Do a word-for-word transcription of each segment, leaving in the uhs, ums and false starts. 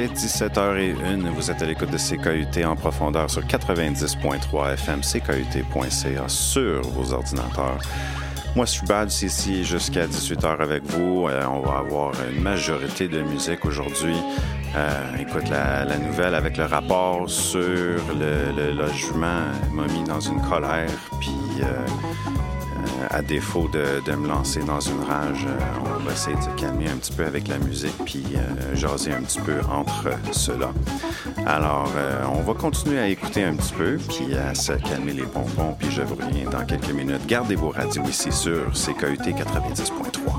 est dix-sept heures zéro un. Vous êtes à l'écoute de C K U T en profondeur sur quatre-vingt-dix point trois F M, C K U T point C A sur vos ordinateurs. Moi, je suis Bad, c'est ici jusqu'à dix-huit heures avec vous. Euh, on va avoir une majorité de musique aujourd'hui. Euh, écoute, la, la nouvelle avec le rapport sur le, le logement m'a mis dans une colère, puis euh, euh, à défaut de, de me lancer dans une rage, euh, on va essayer de se calmer un petit peu avec la musique, puis euh, jaser un petit peu entre ceux-là. Alors, euh, on va continuer à écouter un petit peu, puis à se calmer les bonbons, puis je vous reviens dans quelques minutes. Gardez vos radios ici sur C K U T quatre-vingt-dix point trois.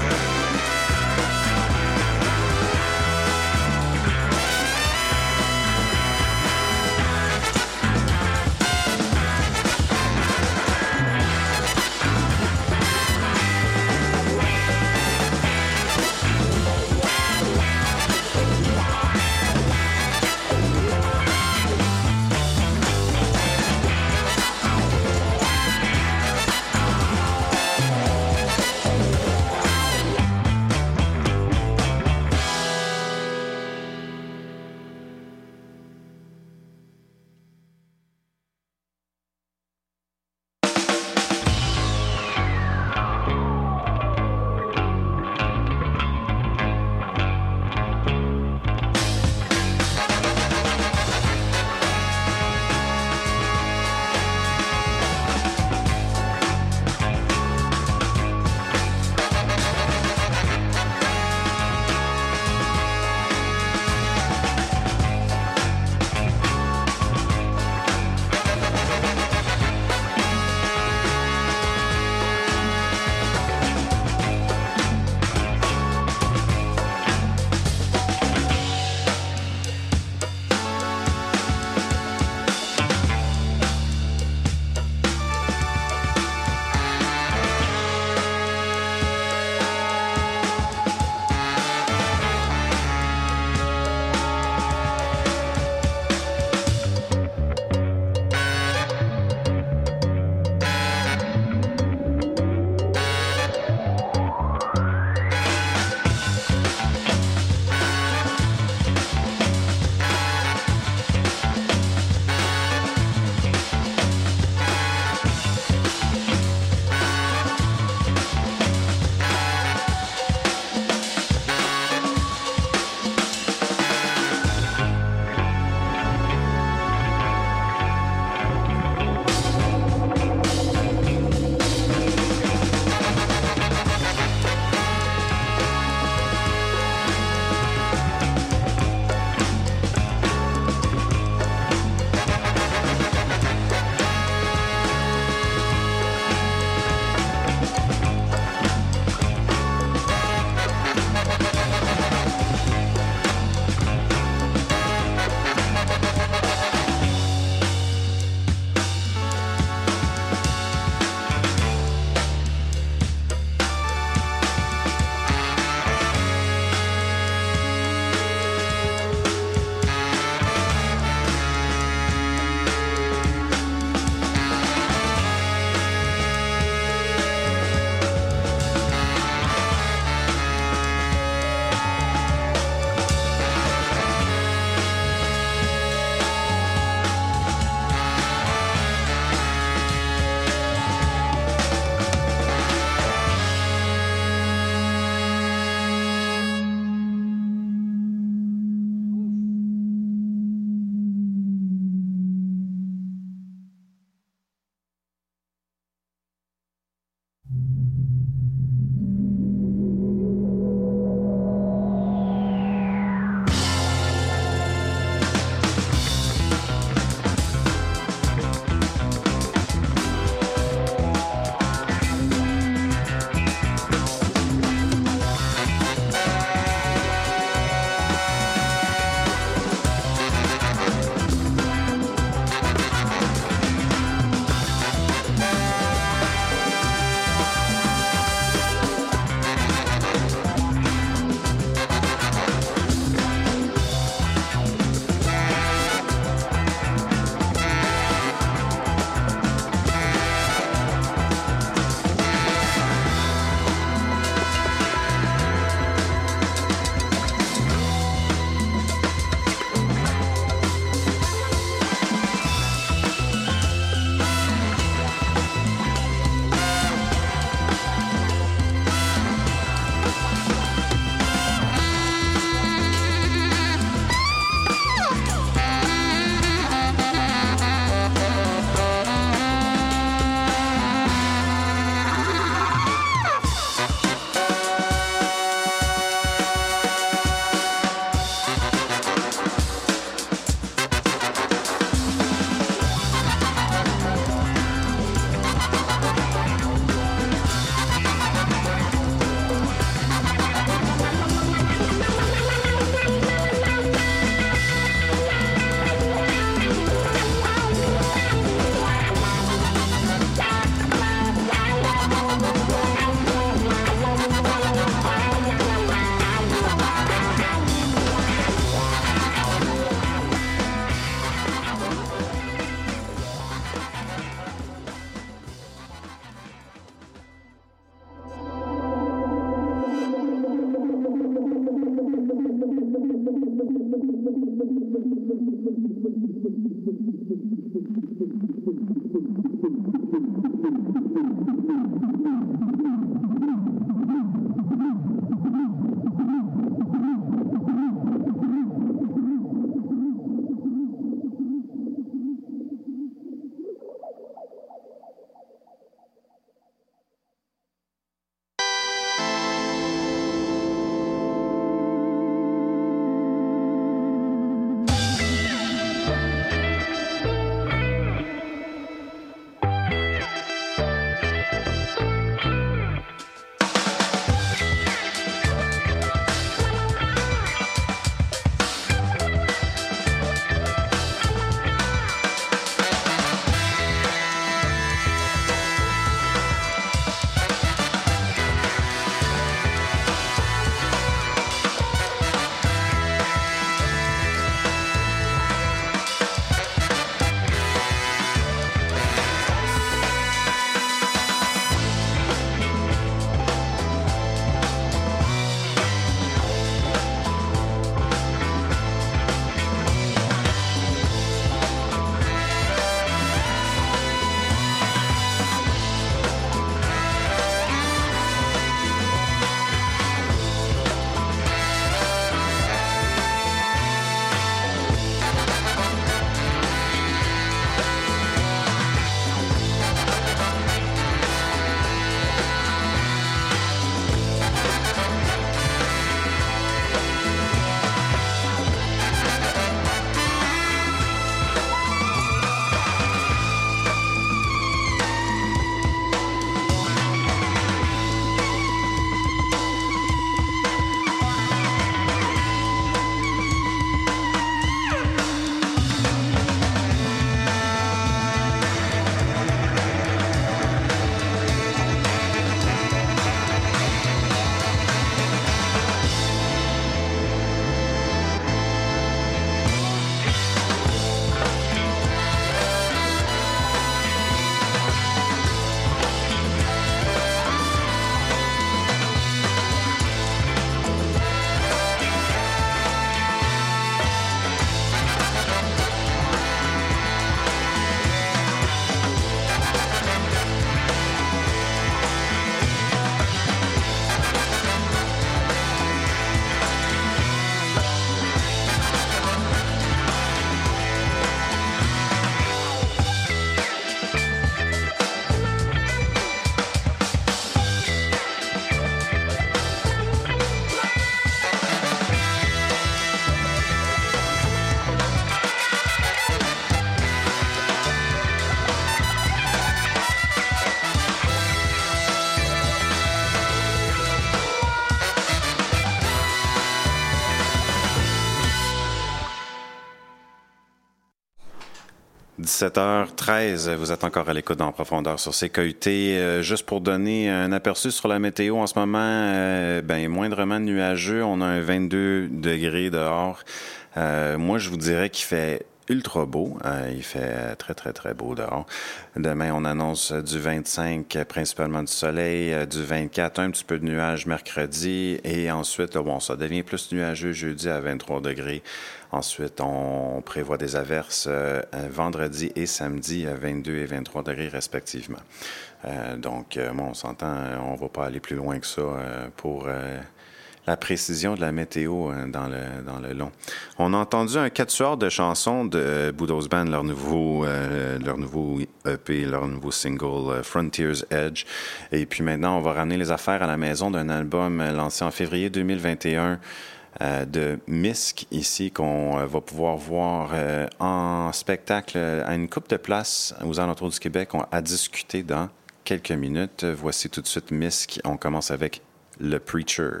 dix-sept heures treize, vous êtes encore à l'écoute d'En Profondeur sur C K U T. Euh, juste pour donner un aperçu sur la météo en ce moment, euh, ben moindrement nuageux, on a un vingt-deux degrés dehors. Euh, moi, je vous dirais qu'il fait ultra beau. Euh, il fait très, très, très beau dehors. Demain, on annonce du vingt-cinq, principalement du soleil, du vingt-quatre, un petit peu de nuages mercredi. Et ensuite, là, bon, ça devient plus nuageux jeudi à vingt-trois degrés. Ensuite, on prévoit des averses euh, vendredi et samedi à vingt-deux et vingt-trois degrés respectivement. Euh, donc, euh, bon, on s'entend, on ne va pas aller plus loin que ça euh, pour... Euh, la précision de la météo dans le, dans le long. On a entendu un quatuor de chansons de Budos Band, leur nouveau, euh, leur nouveau E P, leur nouveau single euh, Frontier's Edge. Et puis maintenant, on va ramener les affaires à la maison d'un album lancé en février deux mille vingt et un euh, de Misk, ici, qu'on euh, va pouvoir voir euh, en spectacle à une couple de places aux alentours du Québec. On a discuté dans quelques minutes. Voici tout de suite Misk. On commence avec Le Preacher.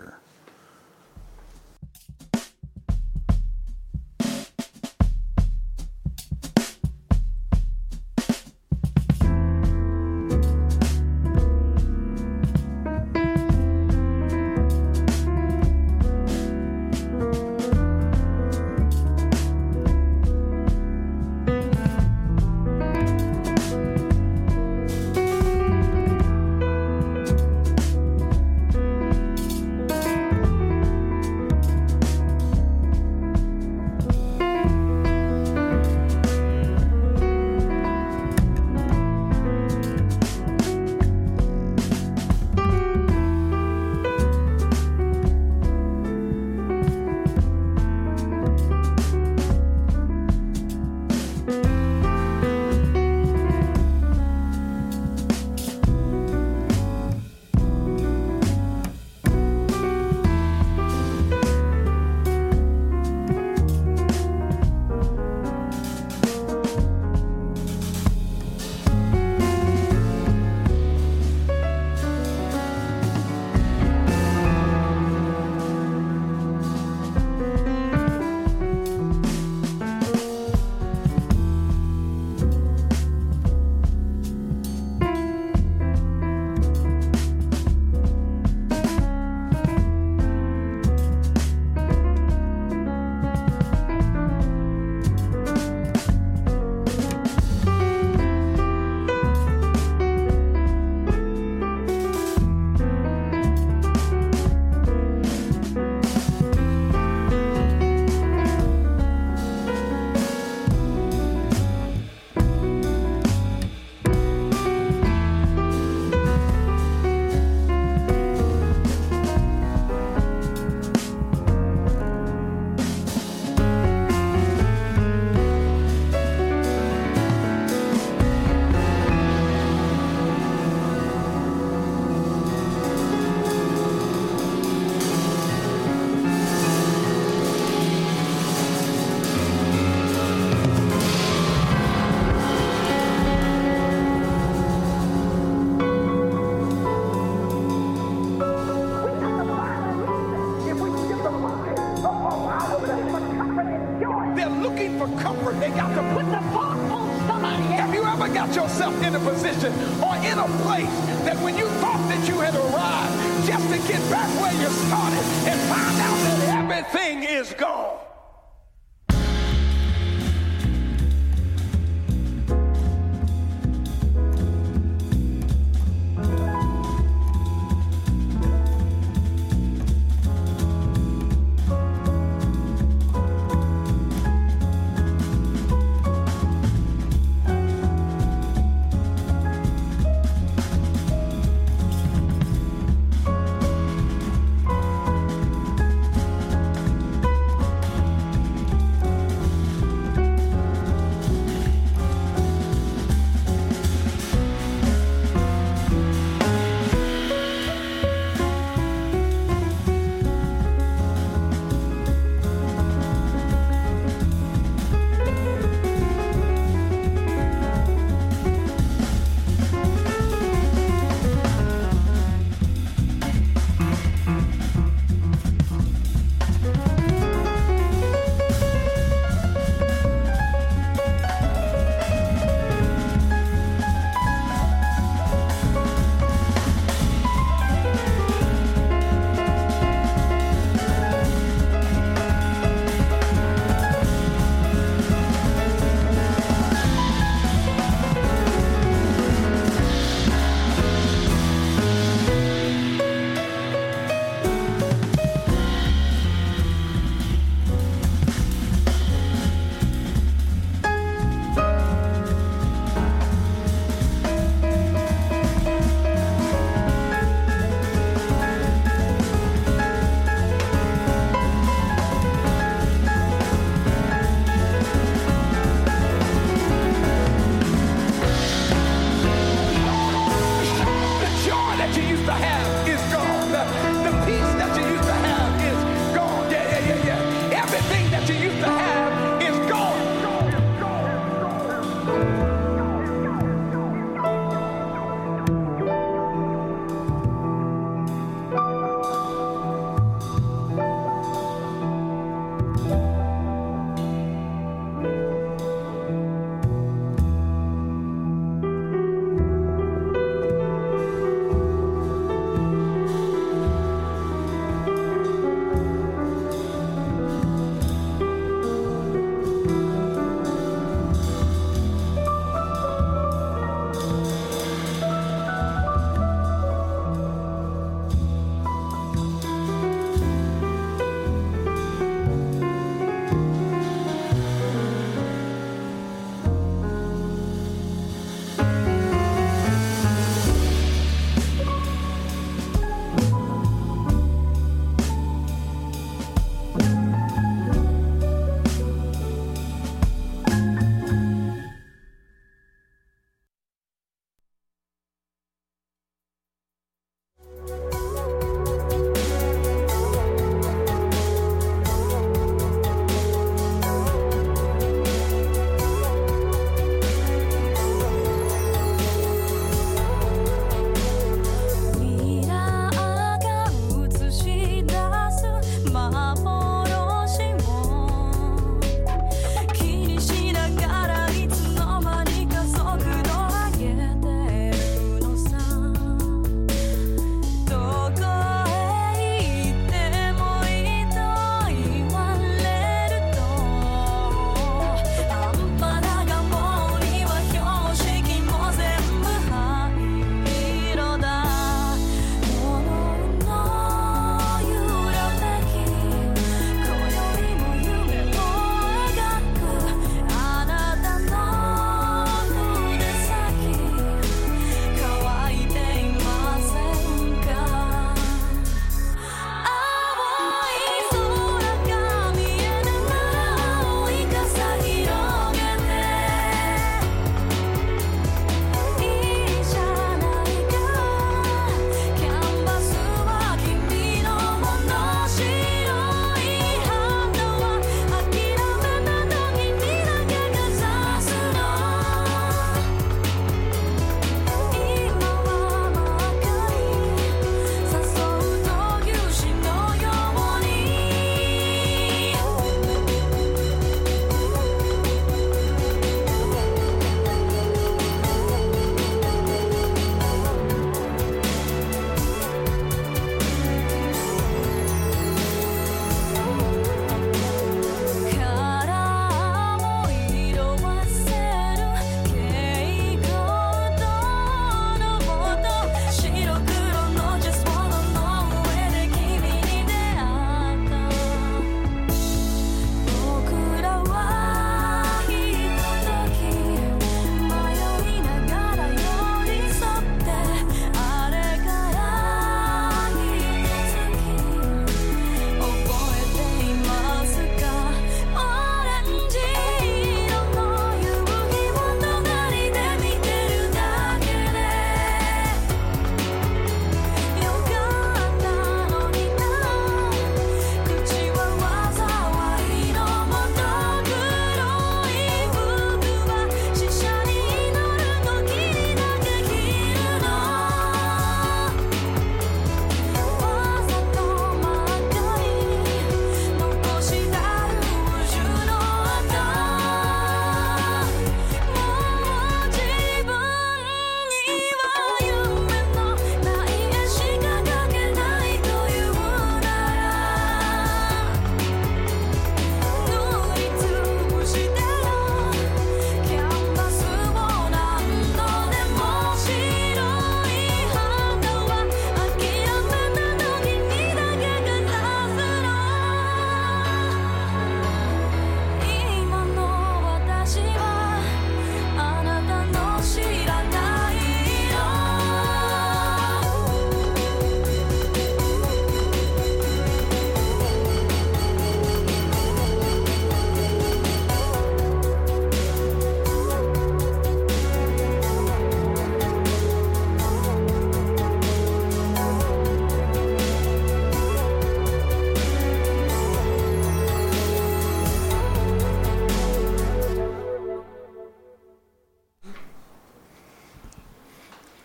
Thank for comfort. They got to put the fault on somebody else. Have you ever got yourself in a position or in a place that when you thought that you had arrived, just to get back where you started and find out that everything is gone?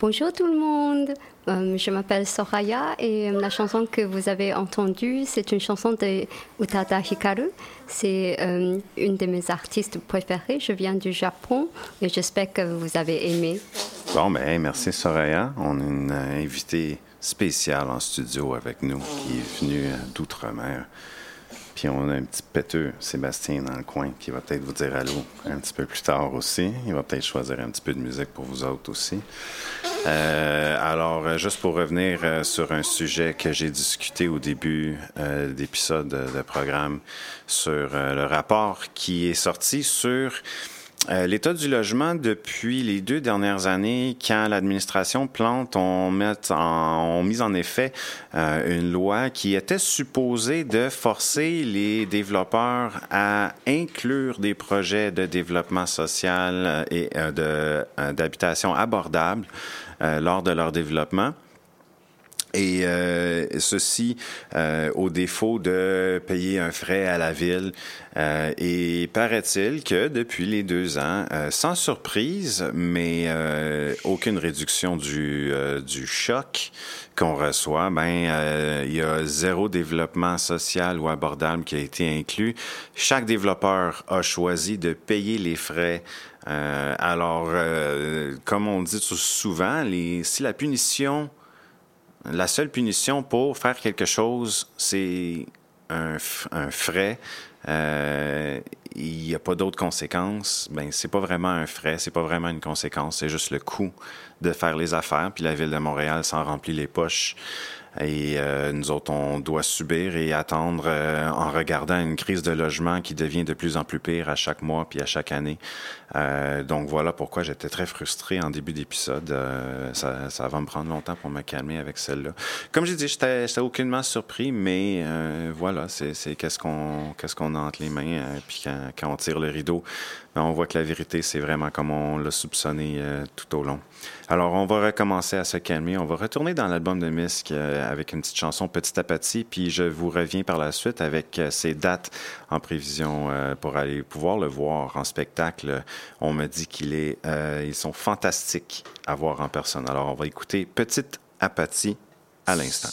Bonjour tout le monde, euh, je m'appelle Soraya et la chanson que vous avez entendue, c'est une chanson de Utada Hikaru. C'est euh, une de mes artistes préférées. Je viens du Japon et j'espère que vous avez aimé. Bon, ben merci Soraya. On a une euh, invitée spéciale en studio avec nous qui est venue d'Outre-mer. Puis on a un petit péteux, Sébastien, dans le coin, qui va peut-être vous dire allô un petit peu plus tard aussi. Il va peut-être choisir un petit peu de musique pour vous autres aussi. Euh, alors, juste pour revenir euh, sur un sujet que j'ai discuté au début euh, d'épisode de, de programme sur euh, le rapport qui est sorti sur Euh, l'état du logement depuis les deux dernières années, quand l'administration Plante ont, met en, ont mis en effet euh, une loi qui était supposée de forcer les développeurs à inclure des projets de développement social et euh, de, euh, d'habitation abordable euh, lors de leur développement. Et euh, ceci euh, au défaut de payer un frais à la ville. Euh, et paraît-il que depuis les deux ans, euh, sans surprise, mais euh, aucune réduction du, euh, du choc qu'on reçoit, ben euh, il y a zéro développement social ou abordable qui a été inclus. Chaque développeur a choisi de payer les frais. Euh, alors, euh, comme on dit souvent, les, si la punition La seule punition pour faire quelque chose, c'est un, un frais. Euh, il n'y a pas d'autres conséquences. Ben, c'est pas vraiment un frais, c'est pas vraiment une conséquence, c'est juste le coût de faire les affaires. Puis la Ville de Montréal s'en remplit les poches. Et euh, nous autres, on doit subir et attendre euh, en regardant une crise de logement qui devient de plus en plus pire à chaque mois puis à chaque année. Euh, donc voilà pourquoi j'étais très frustré en début d'épisode. Euh, ça, ça va me prendre longtemps pour me calmer avec celle-là. Comme j'ai dit, j'étais, j'étais aucunement surpris, mais euh, voilà, c'est, c'est qu'est-ce qu'on, qu'est-ce qu'on a entre les mains. Euh, puis quand, quand on tire le rideau, ben, on voit que la vérité, c'est vraiment comme on l'a soupçonné euh, tout au long. Alors, on va recommencer à se calmer. On va retourner dans l'album de Misk euh, avec une petite chanson Petit à Petit, puis je vous reviens par la suite avec euh, ces dates en prévision euh, pour aller pouvoir le voir en spectacle. On me dit qu'il est, euh, ils sont fantastiques à voir en personne. Alors, on va écouter Petit à Petit à l'instant.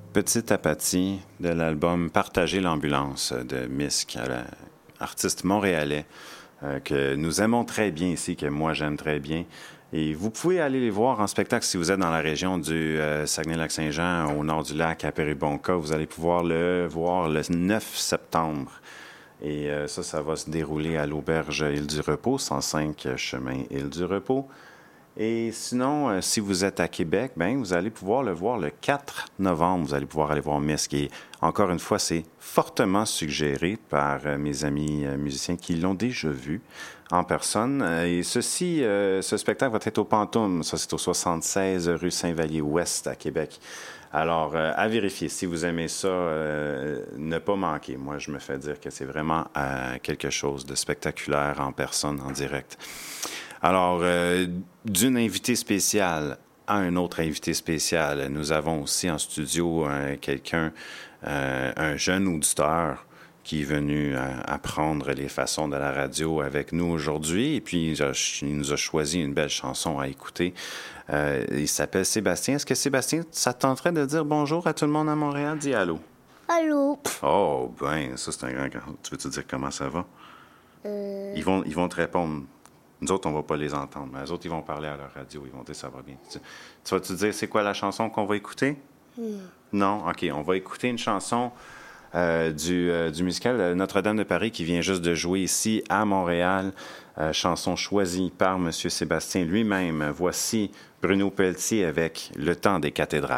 Petite apathie de l'album Partager l'ambulance de Misk, artiste montréalais euh, que nous aimons très bien ici, que moi j'aime très bien. Et vous pouvez aller les voir en spectacle si vous êtes dans la région du euh, Saguenay-Lac-Saint-Jean, au nord du lac, à Péribonka. Vous allez pouvoir le voir le neuf septembre. Et euh, ça, ça va se dérouler à l'auberge Île du Repos, cent cinq chemin Île du Repos. Et sinon, euh, si vous êtes à Québec, ben, vous allez pouvoir le voir le quatre novembre. Vous allez pouvoir aller voir Misk. Et encore une fois, c'est fortement suggéré par euh, mes amis euh, musiciens qui l'ont déjà vu en personne. Euh, et ceci, euh, ce spectacle va être au Pantoum. Ça, c'est au soixante-seize rue Saint-Vallier-Ouest à Québec. Alors, euh, à vérifier. Si vous aimez ça, euh, ne pas manquer. Moi, je me fais dire que c'est vraiment euh, quelque chose de spectaculaire en personne, en direct. Alors, euh, d'une invitée spéciale à un autre invité spécial, nous avons aussi en studio euh, quelqu'un, euh, un jeune auditeur qui est venu euh, apprendre les façons de la radio avec nous aujourd'hui. Et puis, il, a, il nous a choisi une belle chanson à écouter. Euh, il s'appelle Sébastien. Est-ce que Sébastien, ça te tenterait de dire bonjour à tout le monde à Montréal? Dis allô. Allô. Oh, ben, ça, c'est un grand... Tu veux-tu dire comment ça va? Euh... Ils vont, ils vont te répondre. Nous autres, on ne va pas les entendre, mais les autres, ils vont parler à leur radio. Ils vont dire « ça va bien ». Tu, tu vas-tu dire c'est quoi la chanson qu'on va écouter? Mm. Non? OK, on va écouter une chanson euh, du, euh, du musical Notre-Dame de Paris qui vient juste de jouer ici à Montréal. Euh, chanson choisie par M. Sébastien lui-même. Voici Bruno Pelletier avec « Le temps des cathédrales ».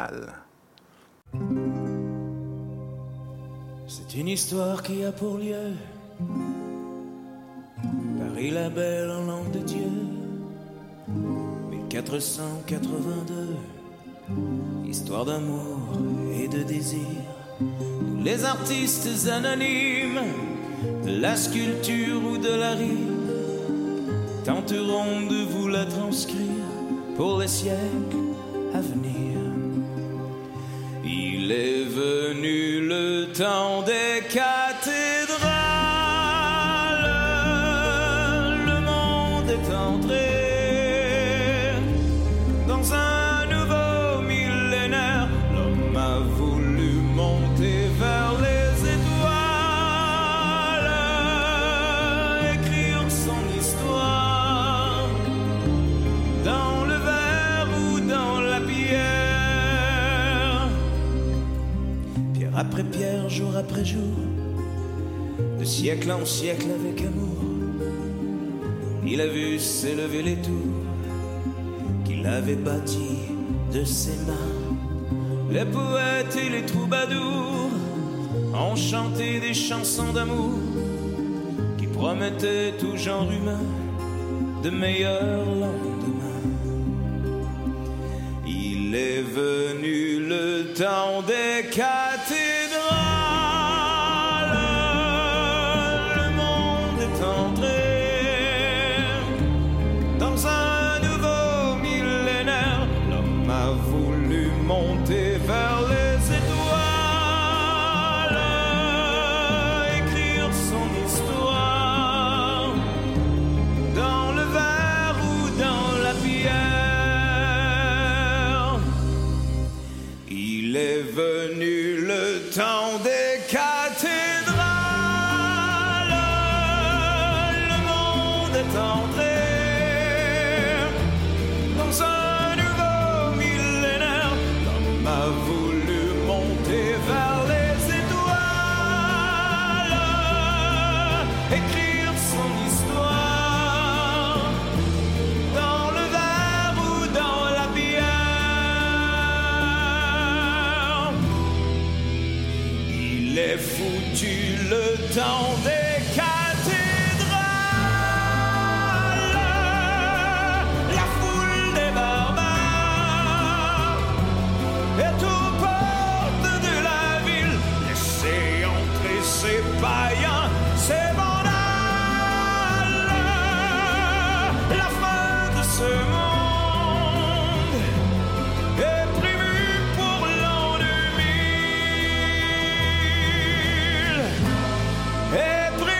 C'est une histoire qui a pour lieu Paris la belle en l'an de Dieu, mille quatre cent quatre-vingt-deux. Histoire d'amour et de désir. Nous les artistes anonymes de la sculpture ou de la rime tenterons de vous la transcrire pour les siècles à venir. Il est venu le temps des cathédrales. Entré dans un nouveau millénaire. L'homme a voulu monter vers les étoiles, écrire son histoire dans le verre ou dans la pierre. Pierre après pierre, jour après jour, de siècle en siècle avec amour, il a vu s'élever les tours qu'il avait bâties de ses mains. Les poètes et les troubadours ont chanté des chansons d'amour qui promettaient tout genre humain de meilleurs lendemains. Il est venu le temps des cathédrales. Le monde est entré dans un nouveau millénaire. L'homme a voulu monter vers les étoiles, écrire son histoire dans le verre ou dans la pierre. Il est venu le temps des cathédrales. Le monde est entré un nouveau millénaire. L'homme a voulu monter vers les étoiles, écrire son histoire dans le verre ou dans la bière. Il est foutu le temps des cathédrales. La foule des barbares est aux portes de la ville. Laissez entrer ces païens, ces vandales. La fin de ce monde est prévue pour l'an deux mille. Est prévue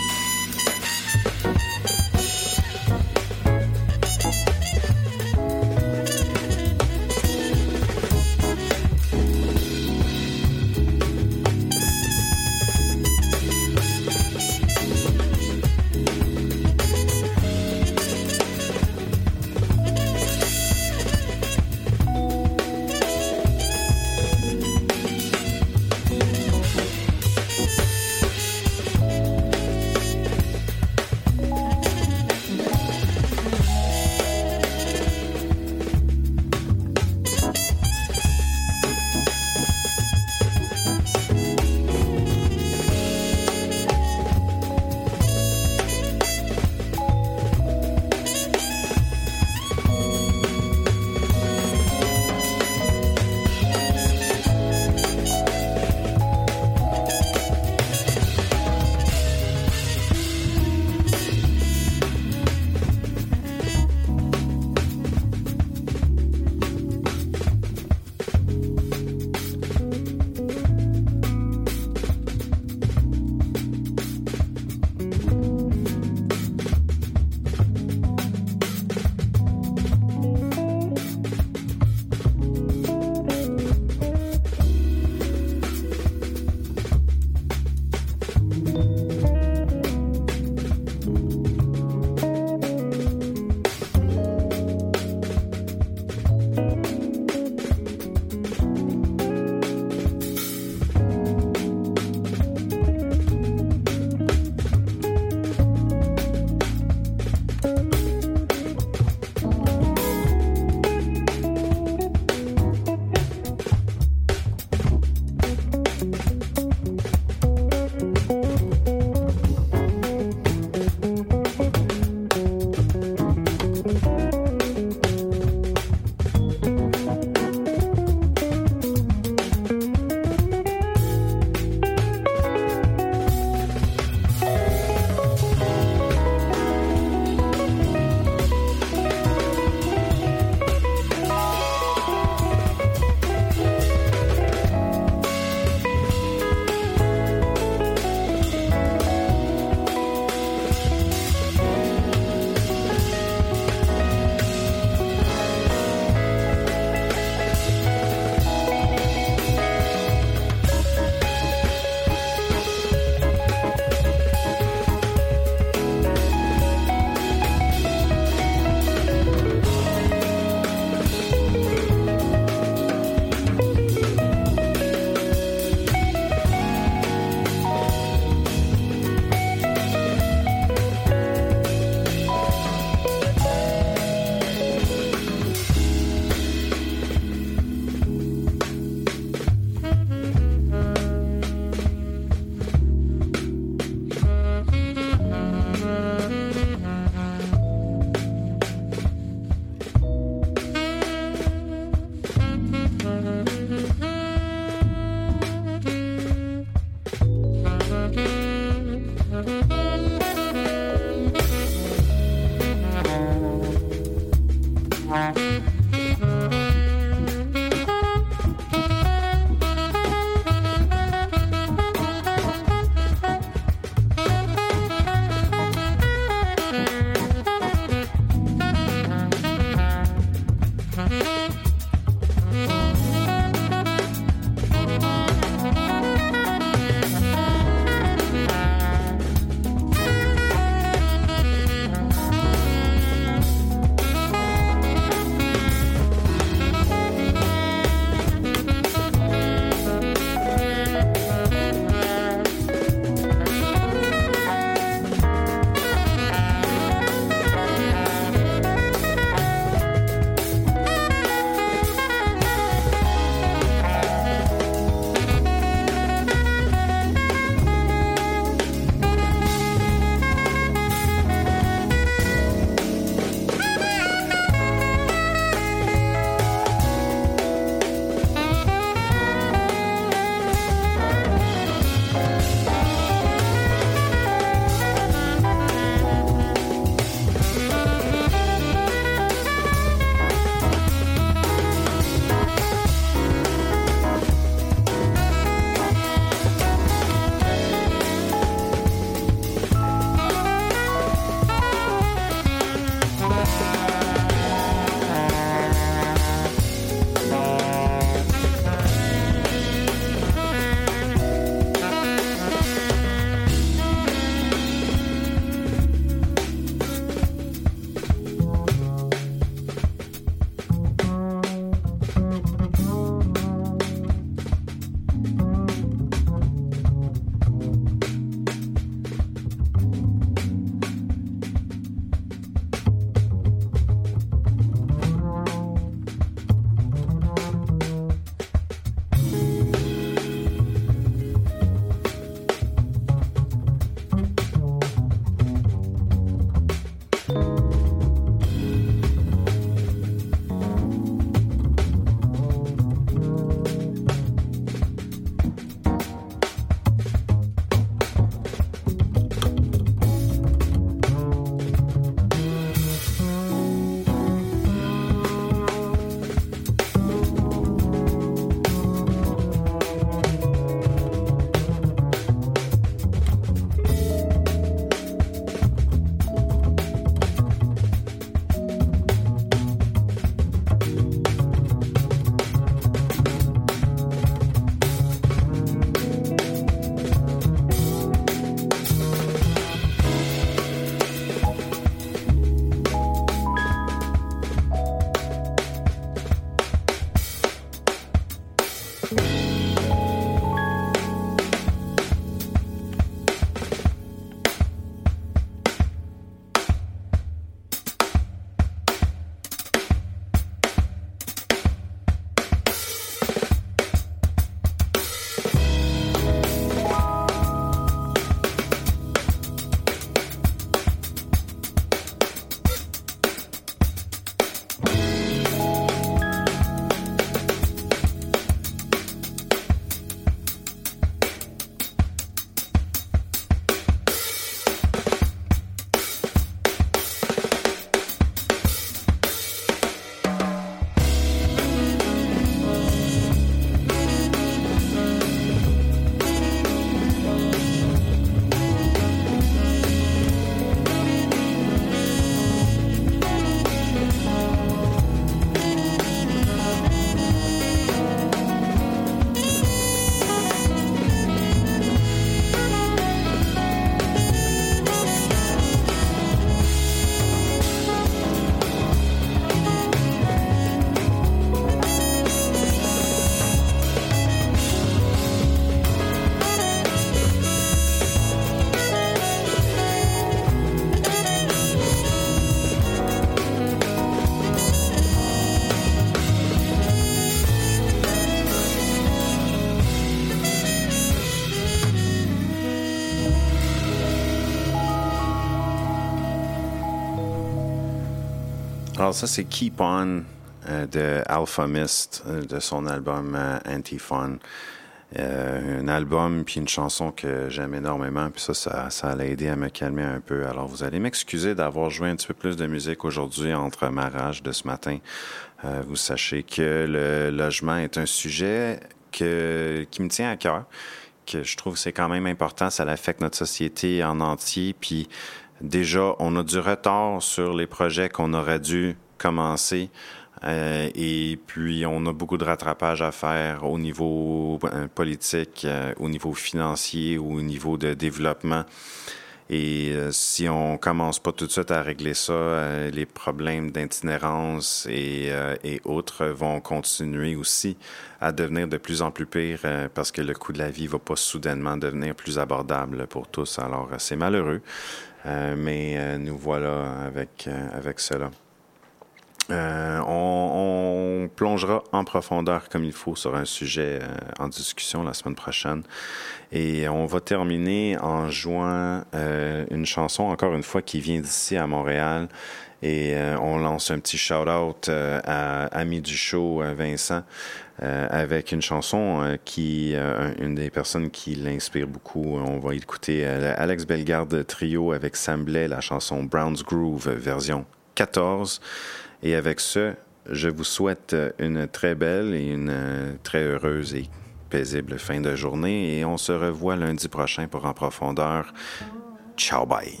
Alors ça, c'est Keep On euh, de Alphamist, euh, de son album euh, Antiphon. Euh, un album puis une chanson que j'aime énormément, puis ça, ça, ça allait aider à me calmer un peu. Alors, vous allez m'excuser d'avoir joué un petit peu plus de musique aujourd'hui entre ma rage de ce matin. Euh, vous sachez que le logement est un sujet que, qui me tient à cœur, que je trouve que c'est quand même important. Ça affecte notre société en entier, puis déjà, on a du retard sur les projets qu'on aurait dû commencer. Euh, et puis, on a beaucoup de rattrapage à faire au niveau euh, politique, euh, au niveau financier, au niveau de développement. Et euh, si on commence pas tout de suite à régler ça, euh, les problèmes d'itinérance et, euh, et autres vont continuer aussi à devenir de plus en plus pires euh, parce que le coût de la vie va pas soudainement devenir plus abordable pour tous. Alors, euh, c'est malheureux, euh, mais euh, nous voilà avec, euh, avec cela. Euh, on, on plongera en profondeur comme il faut sur un sujet euh, en discussion la semaine prochaine. Et on va terminer en jouant euh, une chanson, encore une fois, qui vient d'ici à Montréal. Et euh, on lance un petit shout-out euh, à ami du show, Vincent, euh, avec une chanson euh, qui, euh, une des personnes qui l'inspire beaucoup. On va écouter euh, Alex Bellegarde Trio avec Sam Blais, la chanson Brown's Groove, version quatorze. Et avec ce, je vous souhaite une très belle et une très heureuse et paisible fin de journée. Et on se revoit lundi prochain pour En Profondeur. Ciao, bye!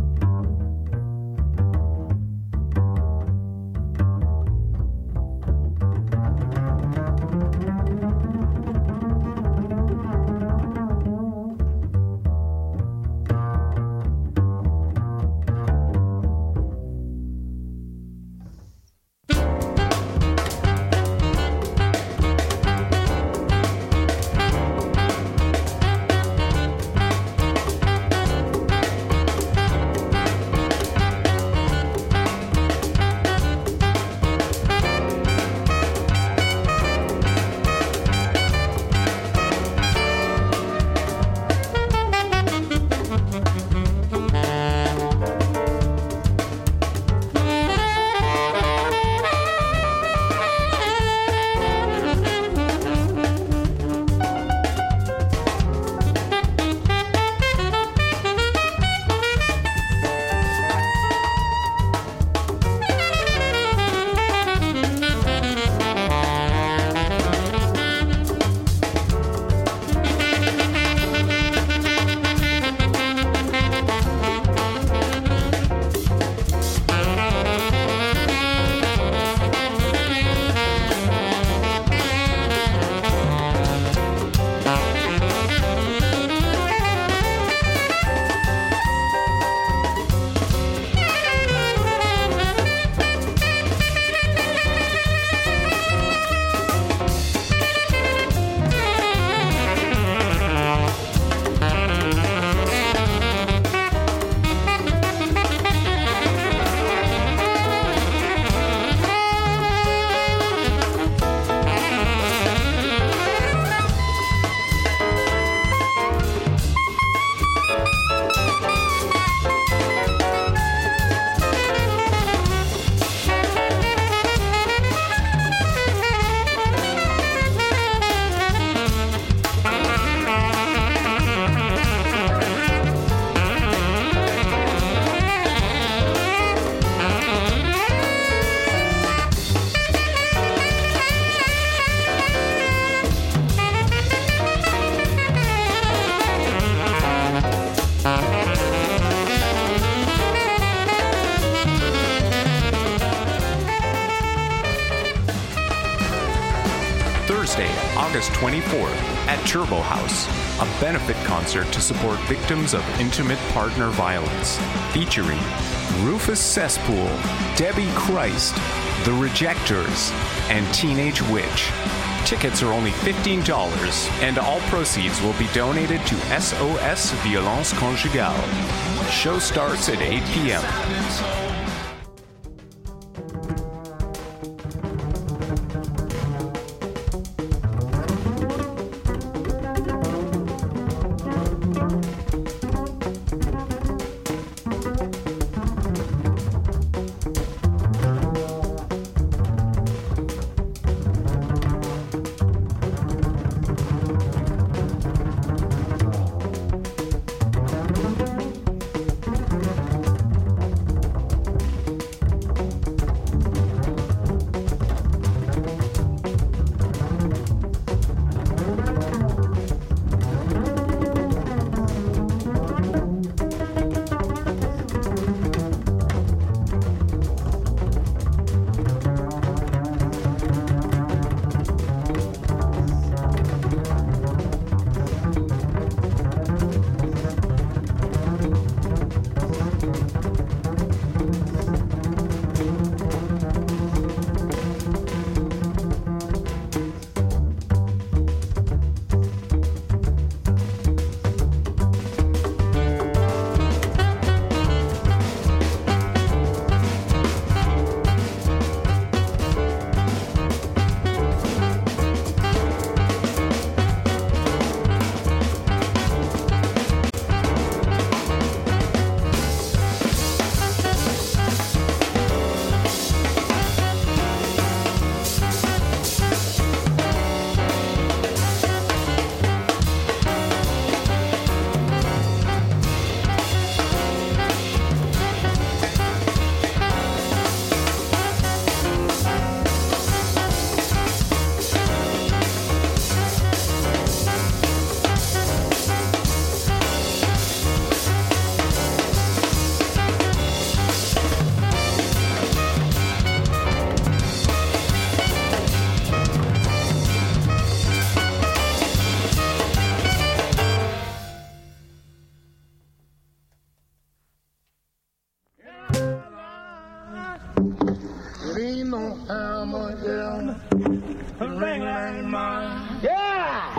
Thursday, August twenty-fourth, at Turbo House, a benefit concert to support victims of intimate partner violence, featuring Rufus Cesspool, Debbie Christ, The Rejectors, and Teenage Witch. Tickets are only fifteen dollars, and all proceeds will be donated to S O S Violence Conjugale. Show starts at eight p.m. no hammer, yeah. A ring like mine. Yeah!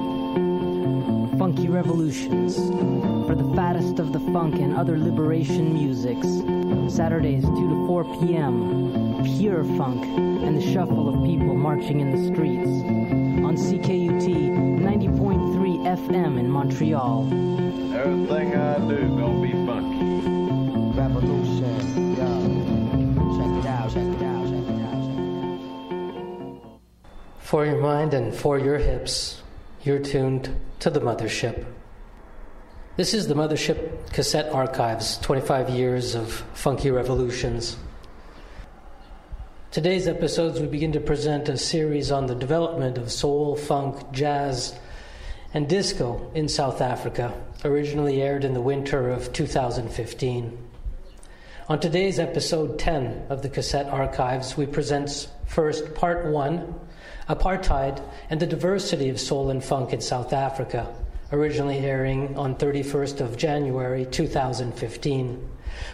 Funky Revolutions, for the fattest of the funk and other liberation musics. Saturdays two to four p.m. Pure funk and the shuffle of people marching in the streets. On C K U T ninety point three F M in Montreal. Everything I do gonna be funky. Revolution, yo. Check it out, check it out, check it out, check it out. For your mind and for your hips, you're tuned to the Mothership. This is the Mothership Cassette Archives, twenty-five years of funky revolutions. Today's episodes, we begin to present a series on the development of soul, funk, jazz, and disco in South Africa, originally aired in the winter of two thousand fifteen. On today's episode ten of the Cassette Archives, we present first part one, Apartheid and the Diversity of Soul and Funk in South Africa, originally airing on thirty-first of January two thousand fifteen.